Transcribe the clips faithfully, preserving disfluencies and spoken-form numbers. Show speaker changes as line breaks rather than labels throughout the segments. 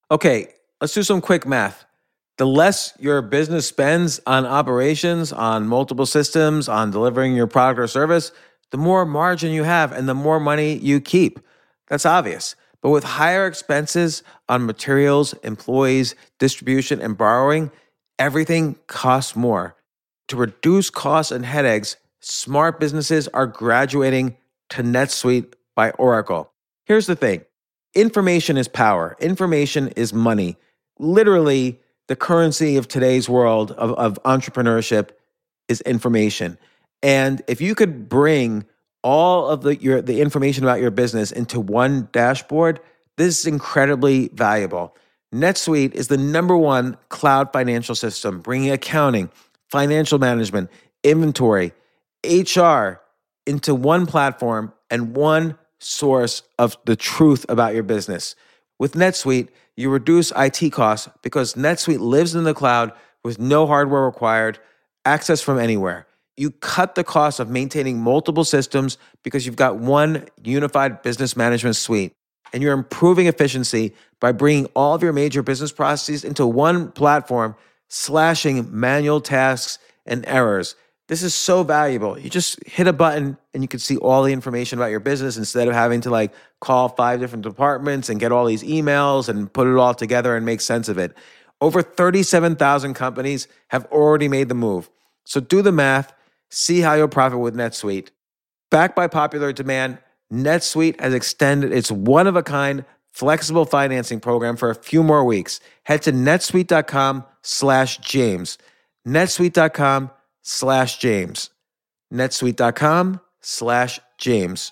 Okay, let's do some quick math. The less your business spends on operations, on multiple systems, on delivering your product or service, the more margin you have and the more money you keep. That's obvious. But with higher expenses on materials, employees, distribution, and borrowing, everything costs more. To reduce costs and headaches, smart businesses are graduating to NetSuite by Oracle. Here's the thing. Information is power. Information is money. Literally, the currency of today's world of, of entrepreneurship is information. And if you could bring all of the your the information about your business into one dashboard, this is incredibly valuable. NetSuite is the number one cloud financial system, bringing accounting, financial management, inventory, H R into one platform and one source of the truth about your business. With NetSuite, you reduce I T costs because NetSuite lives in the cloud with no hardware required, access from anywhere. You cut the cost of maintaining multiple systems because you've got one unified business management suite. And you're improving efficiency by bringing all of your major business processes into one platform, slashing manual tasks and errors. This is so valuable. You just hit a button and you can see all the information about your business instead of having to like call five different departments and get all these emails and put it all together and make sense of it. Over thirty-seven thousand companies have already made the move. So do the math, see how you'll profit with NetSuite. Backed by popular demand, NetSuite has extended its one-of-a-kind flexible financing program for a few more weeks. Head to netsuite.com slash James. netsuite.com slash James. netsuite.com slash James.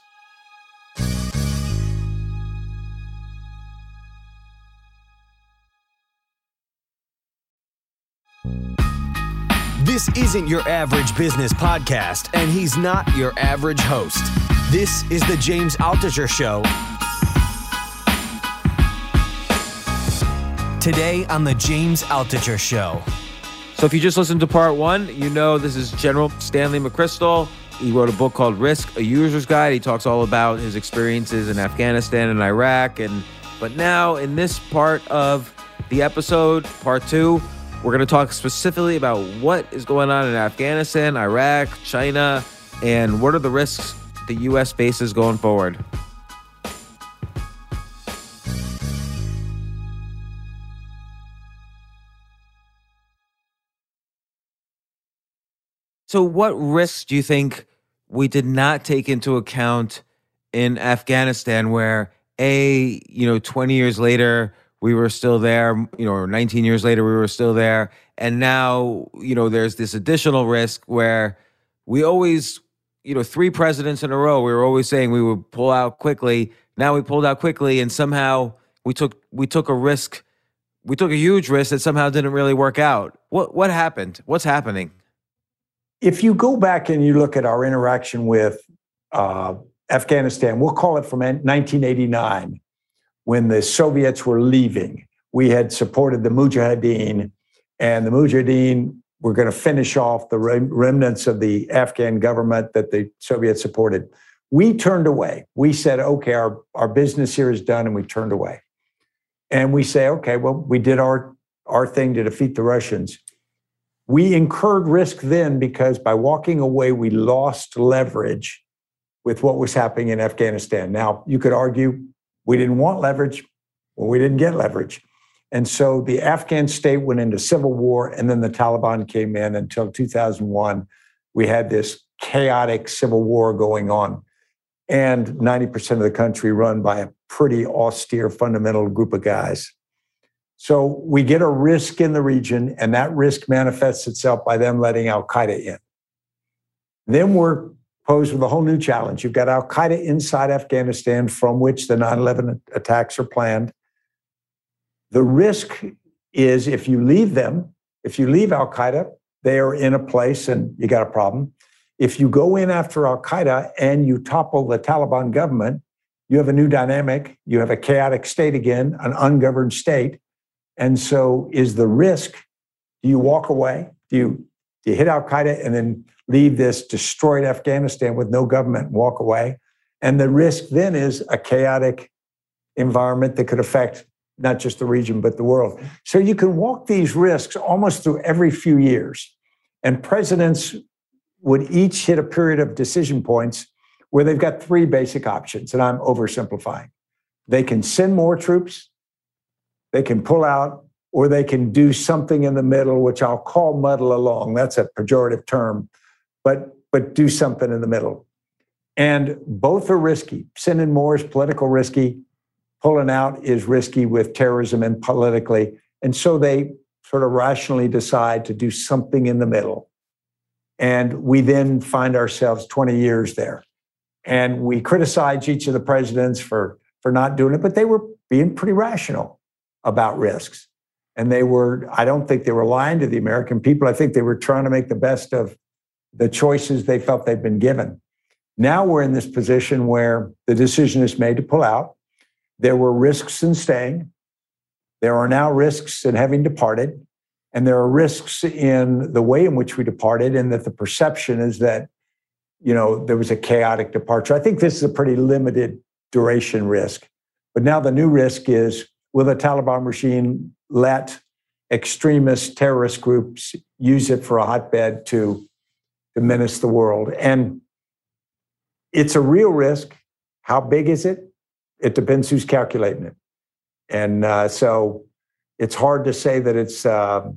This isn't your average business podcast, and he's not your average host. This is the James Altucher Show. Today on the James Altucher Show.
So if you just listened to part one, you know this is General Stanley McChrystal. He wrote a book called Risk, a User's Guide. He talks all about his experiences in Afghanistan and Iraq. And but now in this part of the episode, part two, we're going to talk specifically about what is going on in Afghanistan, Iraq, China, and what are the risks the U S faces going forward. So what risks do you think we did not take into account in Afghanistan where, A, you know, twenty years later, we were still there, you know, or nineteen years later, we were still there. And now, you know, there's this additional risk where we always, you know, three presidents in a row, we were always saying we would pull out quickly. Now we pulled out quickly and somehow we took we took a risk. We took a huge risk that somehow didn't really work out. What what happened? What's happening?
If you go back and you look at our interaction with uh, Afghanistan, we'll call it from nineteen eighty-nine, when the Soviets were leaving. We had supported the Mujahideen, and the Mujahideen were going to finish off the rem- remnants of the Afghan government that the Soviets supported. We turned away. We said, okay, our, our business here is done, and we turned away. And we say, okay, well, we did our, our thing to defeat the Russians. We incurred risk then because by walking away, we lost leverage with what was happening in Afghanistan. Now, you could argue we didn't want leverage, well, we didn't get leverage. And so the Afghan state went into civil war, and then the Taliban came in until two thousand one. We had this chaotic civil war going on, and ninety percent of the country run by a pretty austere, fundamental group of guys. So we get a risk in the region, and that risk manifests itself by them letting al-Qaeda in. Then we're posed with a whole new challenge. You've got al-Qaeda inside Afghanistan, from which the nine eleven attacks are planned. The risk is if you leave them, if you leave al-Qaeda, they are in a place and you got a problem. If you go in after al-Qaeda and you topple the Taliban government, you have a new dynamic. You have a chaotic state again, an ungoverned state. And so is the risk, do you walk away? Do you, do you hit al-Qaeda and then leave this destroyed Afghanistan with no government and walk away? And the risk then is a chaotic environment that could affect not just the region, but the world. So you can walk these risks almost through every few years. And presidents would each hit a period of decision points where they've got three basic options, and I'm oversimplifying. They can send more troops, they can pull out, or they can do something in the middle, which I'll call muddle along. That's a pejorative term, but, but do something in the middle. And both are risky. Sending more is political risky. Pulling out is risky with terrorism and politically. And so they sort of rationally decide to do something in the middle. And we then find ourselves twenty years there. And we criticize each of the presidents for, for not doing it, but they were being pretty rational about risks. And they were, I don't think they were lying to the American people. I think they were trying to make the best of the choices they felt they'd been given. Now we're in this position where the decision is made to pull out. There were risks in staying. There are now risks in having departed. And there are risks in the way in which we departed, and that the perception is that, you know, there was a chaotic departure. I think this is a pretty limited duration risk. But now the new risk is, will the Taliban regime let extremist terrorist groups use it for a hotbed to, to menace the world? And it's a real risk. How big is it? It depends who's calculating it. And uh, so it's hard to say that it's uh,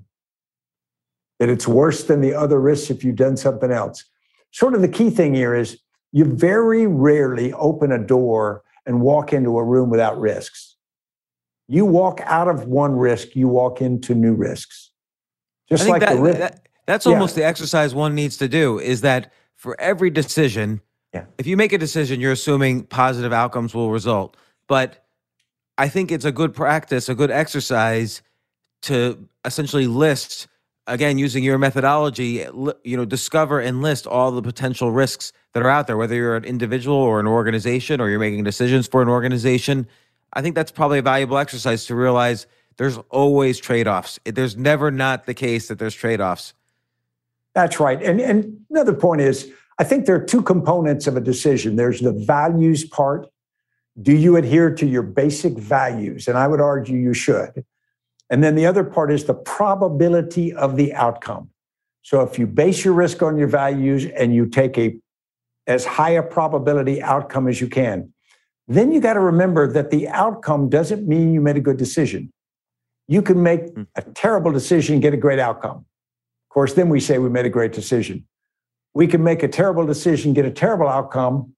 that it's worse than the other risks if you've done something else. Sort of the key thing here is you very rarely open a door and walk into a room without risks. You walk out of one risk, you walk into new risks. Just like
that,
the risk.
That, that's
yeah.
almost the exercise one needs to do, is that for every decision,
yeah.
if you make a decision, you're assuming positive outcomes will result. But I think it's a good practice, a good exercise to essentially list, again, using your methodology, you know, discover and list all the potential risks that are out there, whether you're an individual or an organization, or you're making decisions for an organization. I think that's probably a valuable exercise to realize there's always trade-offs. There's never not the case that there's trade-offs.
That's right. And, and another point is, I think there are two components of a decision. There's the values part. Do you adhere to your basic values? And I would argue you should. And then the other part is the probability of the outcome. So if you base your risk on your values and you take a as high a probability outcome as you can, then you got to remember that the outcome doesn't mean you made a good decision. You can make a terrible decision and get a great outcome. Of course, then we say we made a great decision. We can make a terrible decision, get a terrible outcome,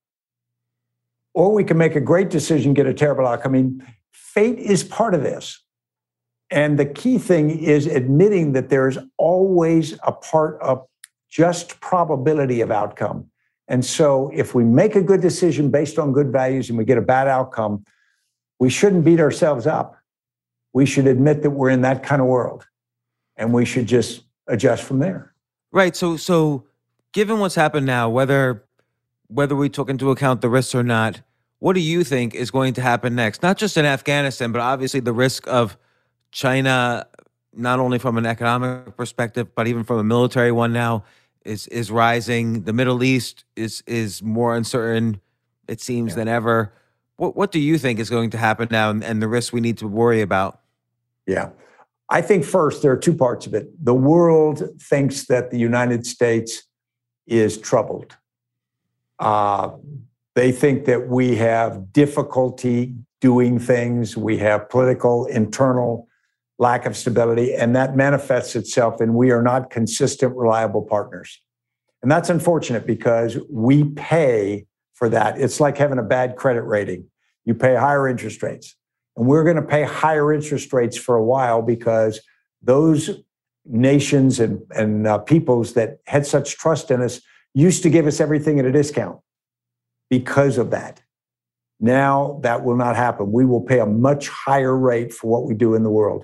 or we can make a great decision, get a terrible outcome. I mean, fate is part of this. And the key thing is admitting that there's always a part of just probability of outcome. And so if we make a good decision based on good values and we get a bad outcome, we shouldn't beat ourselves up. We should admit that we're in that kind of world, and we should just adjust from there.
Right. So, so given what's happened now, whether whether we took into account the risks or not, what do you think is going to happen next? Not just in Afghanistan, but obviously the risk of China, not only from an economic perspective, but even from a military one now, is is rising. The Middle East is is more uncertain, it seems, yeah. than ever. What what do you think is going to happen now, and, and the risks we need to worry about?
Yeah. I think first, there are two parts of it. The world thinks that the United States is troubled. Uh, they think that we have difficulty doing things. We have political, internal lack of stability, and that manifests itself in we are not consistent, reliable partners. And that's unfortunate because we pay for that. It's like having a bad credit rating. You pay higher interest rates. And we're going to pay higher interest rates for a while because those nations and, and uh, peoples that had such trust in us used to give us everything at a discount because of that. Now that will not happen. We will pay a much higher rate for what we do in the world.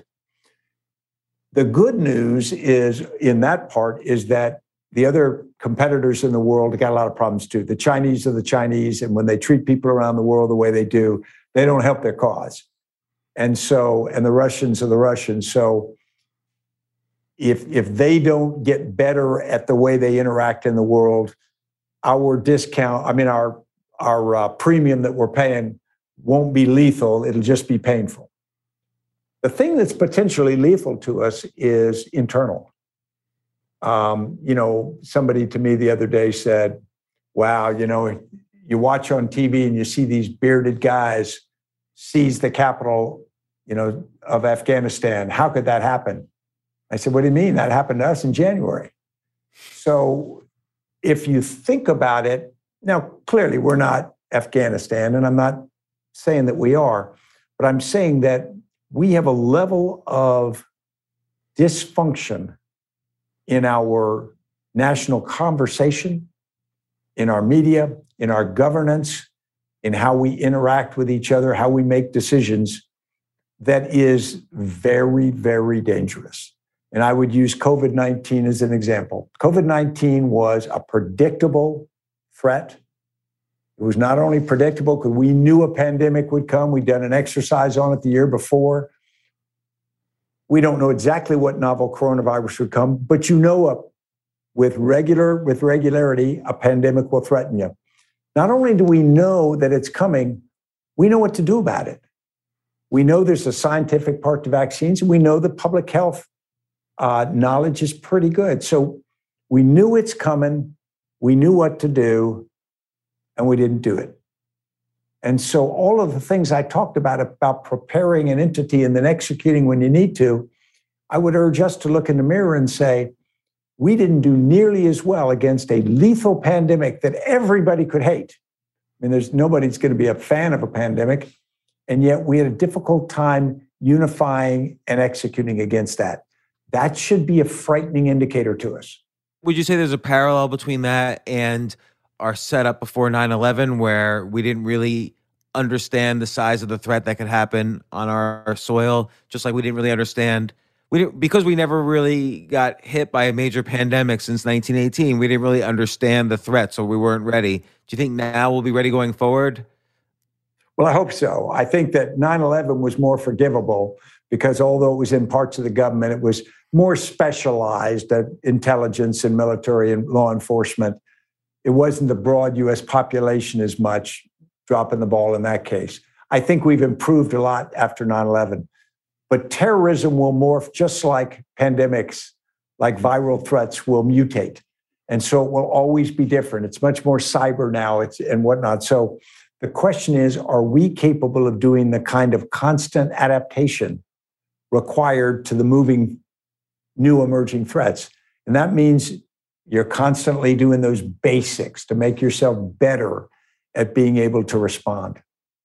The good news is in that part is that the other competitors in the world got a lot of problems too. The Chinese are the Chinese, and when they treat people around the world the way they do, they don't help their cause. And so, and the Russians are the Russians. So if, if they don't get better at the way they interact in the world, our discount, I mean, our, our uh, premium that we're paying won't be lethal. It'll just be painful. The thing that's potentially lethal to us is internal. Um, you know, somebody to me the other day said, wow, you know, you watch on T V and you see these bearded guys seize the capital, you know, of Afghanistan. How could that happen? I said, what do you mean? That happened to us in January. So if you think about it, now, clearly we're not Afghanistan, and I'm not saying that we are, but I'm saying that we have a level of dysfunction in our national conversation, in our media, in our governance, in how we interact with each other, how we make decisions, that is very, very dangerous. And I would use COVID nineteen as an example. COVID nineteen was a predictable threat. It was not only predictable because we knew a pandemic would come. We'd done an exercise on it the year before. We don't know exactly what novel coronavirus would come, but you know, a, with regular, with regularity, a pandemic will threaten you. Not only do we know that it's coming, we know what to do about it. We know there's a scientific part to vaccines, and we know that public health uh, knowledge is pretty good. So we knew it's coming, we knew what to do, and we didn't do it. And so all of the things I talked about, about preparing an entity and then executing when you need to, I would urge us to look in the mirror and say, we didn't do nearly as well against a lethal pandemic that everybody could hate. I mean, there's nobody's going to be a fan of a pandemic, and yet we had a difficult time unifying and executing against that. That should be a frightening indicator to us.
Would you say there's a parallel between that and our setup before nine eleven, where we didn't really understand the size of the threat that could happen on our, our soil, just like we didn't really understand, we didn't, because we never really got hit by a major pandemic since nineteen eighteen, we didn't really understand the threat, so we weren't ready. Do you think now we'll be ready going forward?
Well, I hope so. I think that nine eleven was more forgivable because although it was in parts of the government, it was more specialized at intelligence and military and law enforcement. It wasn't the broad U S population as much, dropping the ball in that case. I think we've improved a lot after nine eleven. But terrorism will morph just like pandemics, like viral threats will mutate. And so it will always be different. It's much more cyber now it's, and whatnot. So the question is, are we capable of doing the kind of constant adaptation required to the moving new emerging threats? And that means you're constantly doing those basics to make yourself better at being able to respond.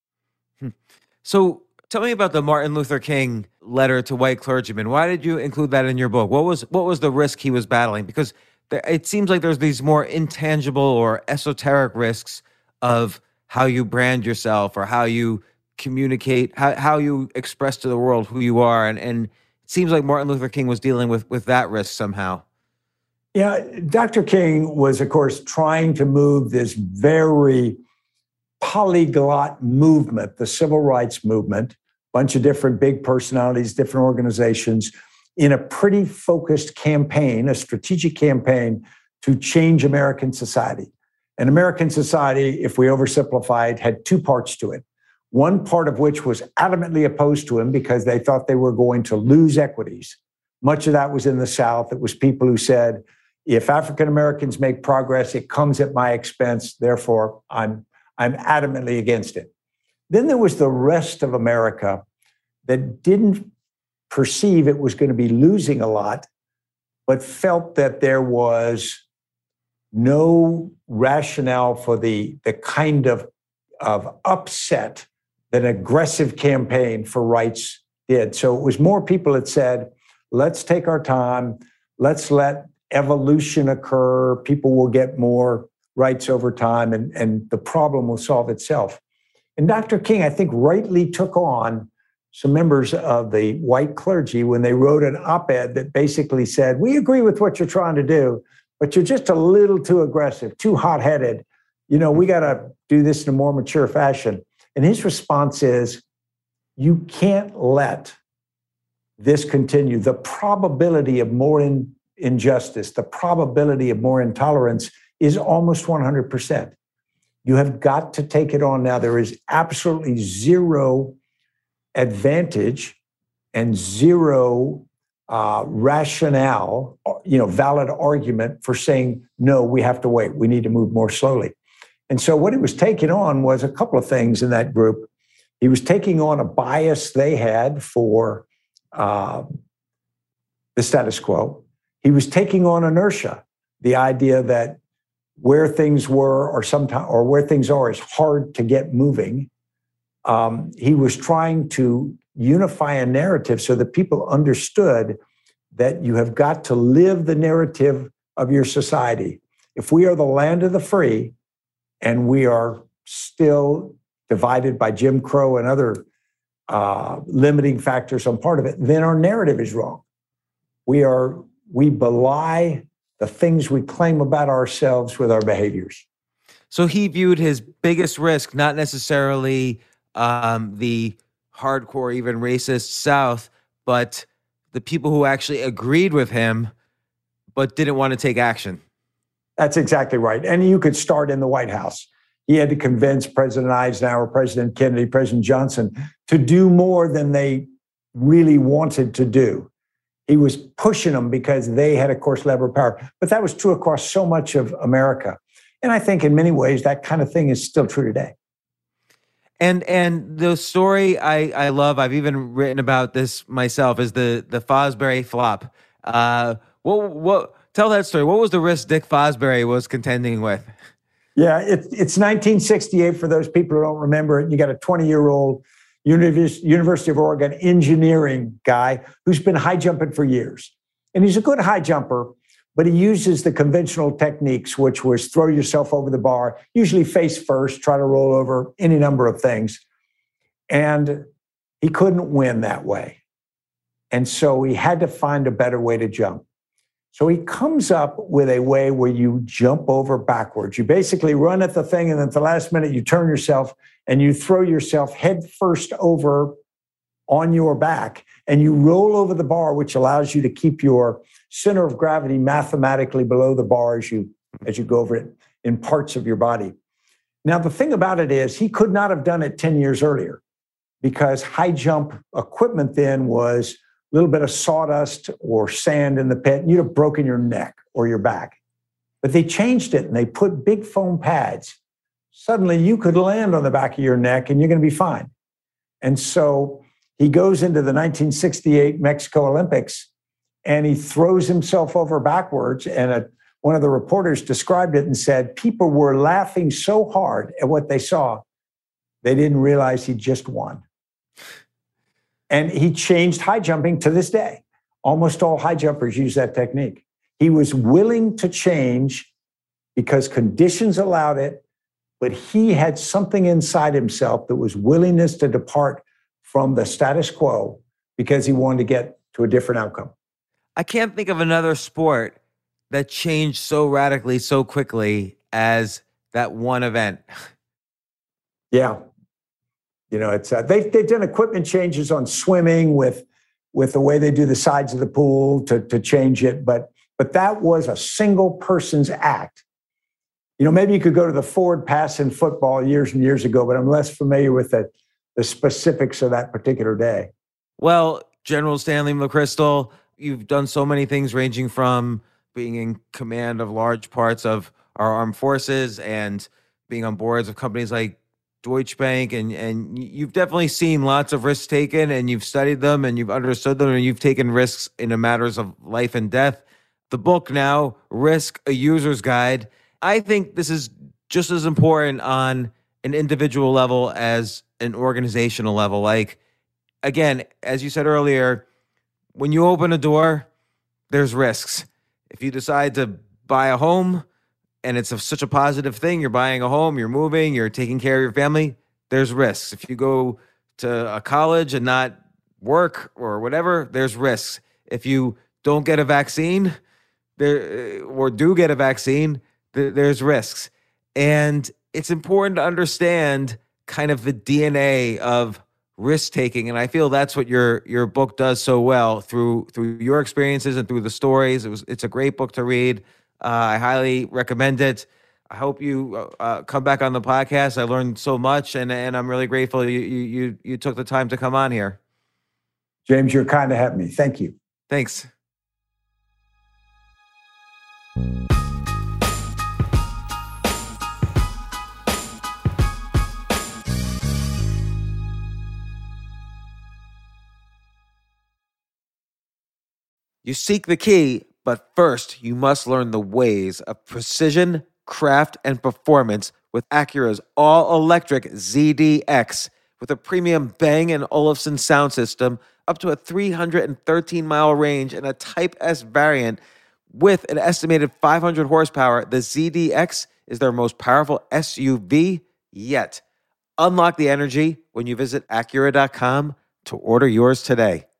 So tell me about the Martin Luther King letter to white clergymen. Why did you include that in your book? What was what was the risk he was battling? Because there, it seems like there's these more intangible or esoteric risks of how you brand yourself or how you communicate, how, how you express to the world who you are. And, and it seems like Martin Luther King was dealing with, with that risk somehow.
Yeah, Doctor King was, of course, trying to move this very polyglot movement, the civil rights movement, bunch of different big personalities, different organizations, in a pretty focused campaign, a strategic campaign to change American society. And American society, if we oversimplify it, had two parts to it. One part of which was adamantly opposed to him because they thought they were going to lose equities. Much of that was in the South. It was people who said, if African Americans make progress, it comes at my expense. Therefore, I'm, I'm adamantly against it. Then there was the rest of America that didn't perceive it was going to be losing a lot, but felt that there was no rationale for the, the kind of, of upset that an aggressive campaign for rights did. So it was more people that said, let's take our time, let's let evolution occur, people will get more rights over time, and, and the problem will solve itself. And Doctor King, I think, rightly took on some members of the white clergy when they wrote an op-ed that basically said, we agree with what you're trying to do, but you're just a little too aggressive, too hot-headed. You know, we got to do this in a more mature fashion. And his response is, you can't let this continue. The probability of more in, injustice, the probability of more intolerance is almost one hundred percent. You have got to take it on now. There is absolutely zero advantage and zero uh, rationale, you know, valid argument for saying, no, we have to wait. We need to move more slowly. And so what he was taking on was a couple of things in that group. He was taking on a bias they had for uh, the status quo. He was taking on inertia, the idea that where things were or sometimes or where things are is hard to get moving. Um, he was trying to unify a narrative so that people understood that you have got to live the narrative of your society. If we are the land of the free and we are still divided by Jim Crow and other uh, limiting factors on part of it, then our narrative is wrong. We are we belie the things we claim about ourselves with our behaviors.
So he viewed his biggest risk not necessarily um, the hardcore, even racist South, but the people who actually agreed with him but didn't want to take action.
That's exactly right. And you could start in the White House. He had to convince President Eisenhower, President Kennedy, President Johnson to do more than they really wanted to do. He was pushing them because they had, of course, lever power. But that was true across so much of America. And I think in many ways, that kind of thing is still true today.
And and the story I, I love, I've even written about this myself, is the the Fosbury flop. Uh, what what tell that story. What was the risk Dick Fosbury was contending with?
Yeah, it, it's nineteen sixty-eight for those people who don't remember it. You got a twenty-year-old University of Oregon engineering guy who's been high jumping for years. And he's a good high jumper, but he uses the conventional techniques, which was throw yourself over the bar, usually face first, try to roll over any number of things. And he couldn't win that way. And so he had to find a better way to jump. So he comes up with a way where you jump over backwards. You basically run at the thing, and then at the last minute, you turn yourself and you throw yourself head first over on your back, and you roll over the bar, which allows you to keep your center of gravity mathematically below the bar as you, as you go over it in parts of your body. Now, the thing about it is he could not have done it ten years earlier because high jump equipment then was a little bit of sawdust or sand in the pit, and you'd have broken your neck or your back. But they changed it and they put big foam pads. Suddenly you could land on the back of your neck and you're going to be fine. And so he goes into the nineteen sixty-eight Mexico Olympics and he throws himself over backwards. And a, one of the reporters described it and said, people were laughing so hard at what they saw, they didn't realize he just won. And he changed high jumping to this day. Almost all high jumpers use that technique. He was willing to change because conditions allowed it, but he had something inside himself that was willingness to depart from the status quo because he wanted to get to a different outcome.
I can't think of another sport that changed so radically, so quickly as that one event.
Yeah. You know, it's uh, they've, they've done equipment changes on swimming with, with the way they do the sides of the pool to, to change it. But, but that was a single person's act. You know, maybe you could go to the forward pass in football years and years ago, but I'm less familiar with the, the specifics of that particular day.
Well, General Stanley McChrystal, you've done so many things ranging from being in command of large parts of our armed forces and being on boards of companies like Deutsche Bank, and and you've definitely seen lots of risks taken, and you've studied them, and you've understood them, and you've taken risks in the matters of life and death. The book now, Risk, A User's Guide. I think this is just as important on an individual level as an organizational level. Like, again, as you said earlier, when you open a door, there's risks. If you decide to buy a home, and it's a, such a positive thing, you're buying a home, you're moving, you're taking care of your family, there's risks. If you go to a college and not work or whatever, there's risks. If you don't get a vaccine there or do get a vaccine, th- there's risks. And it's important to understand kind of the D N A of risk-taking. And I feel that's what your your book does so well through through your experiences and through the stories. It was it's a great book to read. Uh, I highly recommend it. I hope you uh, come back on the podcast. I learned so much, and and I'm really grateful you you you took the time to come on here.
James, you're kind to have me. Thank you.
Thanks. You seek the key, but first you must learn the ways of precision, craft, and performance with Acura's all-electric Z D X. With a premium Bang and Olufsen sound system, up to a three hundred thirteen mile range and a Type S variant with an estimated five hundred horsepower, the Z D X is their most powerful S U V yet. Unlock the energy when you visit Acura dot com to order yours today.